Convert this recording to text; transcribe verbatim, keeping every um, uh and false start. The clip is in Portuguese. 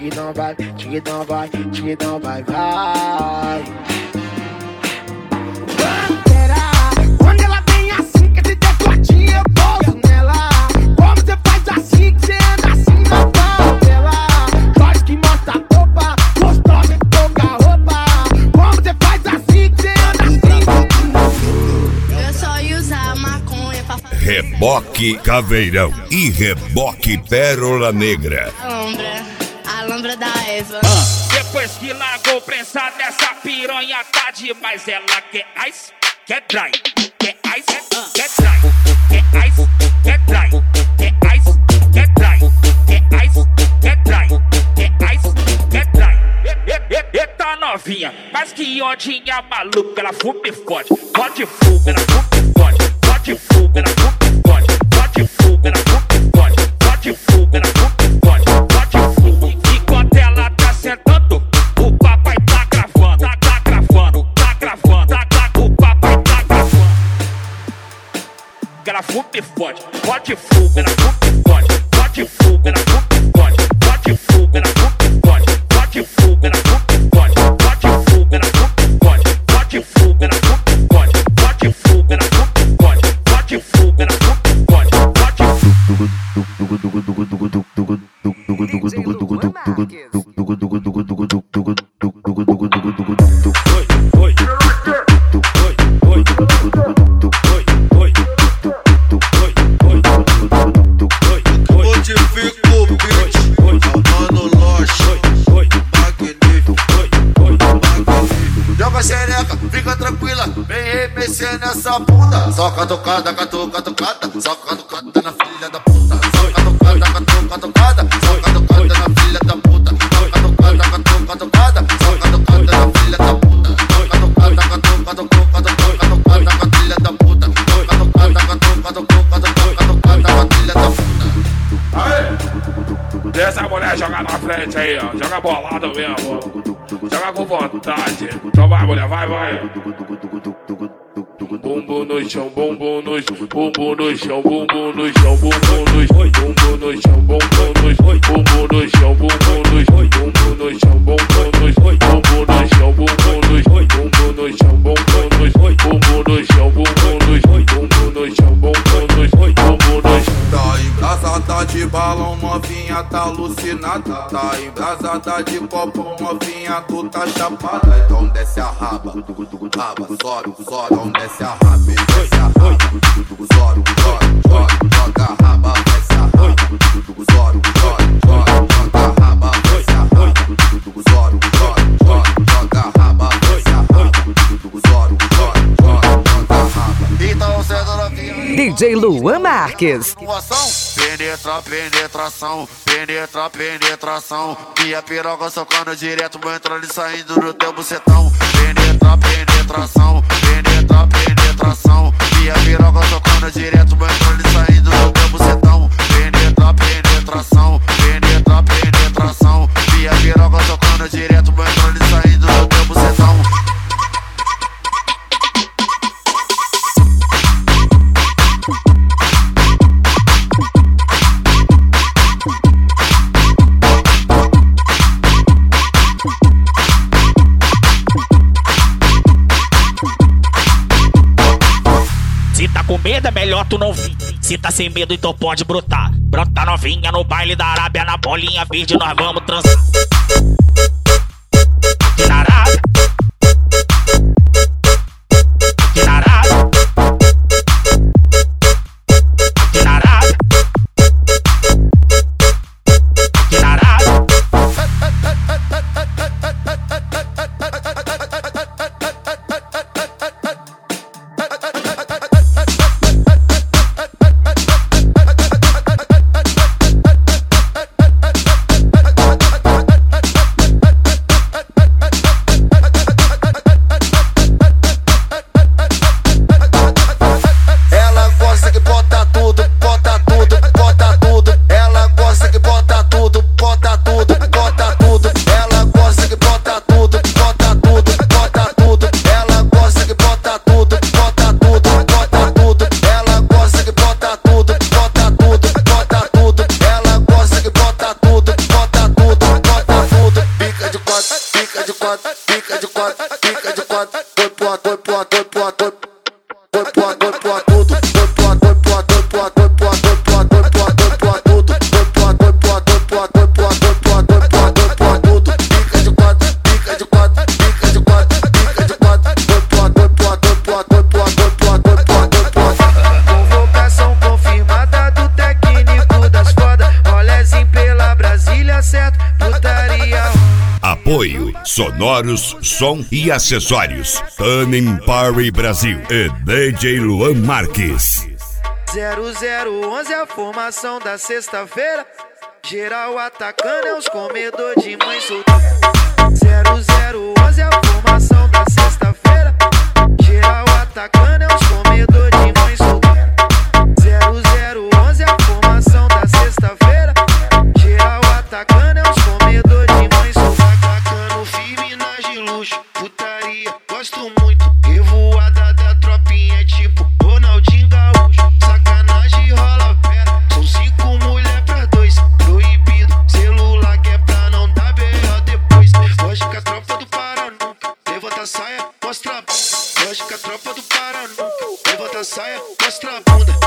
Tiquitão vai, tiquitão vai, tiquitão vai, vai. Quando ela vem assim, que esse decotinho eu pouso nela. Como você faz assim, que você anda assim na pau dela. Pode que mostra a roupa, gostosa de tocar roupa. Como você faz assim, que você anda assim. Eu só ia usar maconha pra fazer Reboque Caveirão e Reboque Pérola Negra. Alhambra, Alhambra da Eva. Ah, depois que largou prensada, essa piranha tá demais. Ela quer ice, quer dry, quer ice, quer dry, quer ice, quer dry, quer ice, quer dry, quer ice, quer dry, quer ice, quer dry. Eita novinha, mas que ondinha maluca, ela fuma e fode, fode fuga, ela fuma e fode, fode fuga, ela fuma e fode, fode fuga, ela fuma e fode, fode fuga, ela fuma e fode, fode fuga. Enquanto ela tá sentando, o papai tá gravando, tá, tá gravando, tá gravando, tá, tá, o papai tá gravando. Ela fuma e fode, fode fuga, ela fuma e fode, fode fuga, ela fuma e fode, fode fuga, ela fuma e fode, fode fuga, ela fuma e fode, fode fuga, ela fuma e fode, fode fuga, ela fuma e fode, fode fuga, ela fuma e fode, fode fuga, ela fuma e fode, Joga xereca, fica tranquila, vem mexer nessa bunda. Só catucada, catuca, catucada, só catucada na filha da puta. Só catucada, catuca, catucada, só catucada na filha da puta. Só catucada, catuca, catucada, só catucada na filha da puta. Só catucada, catuca, catuca, catucada na filha da puta. Só catucada, catuca, catuca, catucada na filha da puta. Aê! Deixa a mulher jogar na frente aí, ó. Joga bolado mesmo. Joga com vontade. Então vai, mulher, vai, vai. Bumbum no chão, bumbum no chão, bumbum no chão, bumbum no chão, bumbum no chão, bumbum no chão, bumbum no chão, bumbum no chão, bumbum no chão, bumbum no chão, bumbum no chão, bumbum no chão, bumbum no chão, bumbum no chão, bumbum no chão, bumbum no chão, bumbum no chão, bumbum no chão, bumbum no chão, bumbum no chão. Tá embrasada de balão, novinha tá alucinada. Tá embrasada de copo, novinha tu tá chapada. Então desce a raba, raba, sobe, sobe. Então desce a raba, desce a raba, sobe, sobe, sobe. Joga a raba, desce a raba, sobe, sobe, sobe. Joga a raba, desce a raba, sobe, sobe, sobe. Joga a raba, desce a raba, sobe, sobe, sobe. Joga a raba. Então cedo novinha D J Luan Marques. Penetra, penetração, penetra, penetração. Minha piroga socando direto, vou entrando e saindo no teu bucetão. Penetra, penetração, penetra, penetração. Minha piroga socando direto, vou entrando e saindo no teu bucetão. Penetra, penetração, penetra, penetração. Minha piroga socando direto, vou entrando e saindo no teu bucetão. Se tá com medo é melhor tu não vir. Se tá sem medo então pode brotar. Brota novinha no baile da Arábia, na bolinha verde nós vamos transar. Aqui na Arábia, aqui na Arábia, aqui na Arábia, aqui na Arábia. Apoio Sonoros, Som e Acessórios Tanin Party Brasil e D J Luan Marques. zero zero onze é a formação da sexta-feira. Geral atacando é os comedor de mãe solteira. zero zero onze é a formação da sexta-feira. Geral atacando é os comedor de mãe solteira. zero zero onze é a formação da sexta-feira. Geral atacando é os comedor de mãe solteira. Atacando firme nas de luxo, putaria, gosto muito. Revoada da tropinha tipo Ronaldinho Gaúcho. Sacanagem rola pera, são cinco mulher pra dois. Proibido, celular que é pra não dar B O depois. Lógica, tropa do para nunca, levanta a saia, mostra a bunda. Lógica, tropa do para nunca, levanta a saia, mostra a bunda.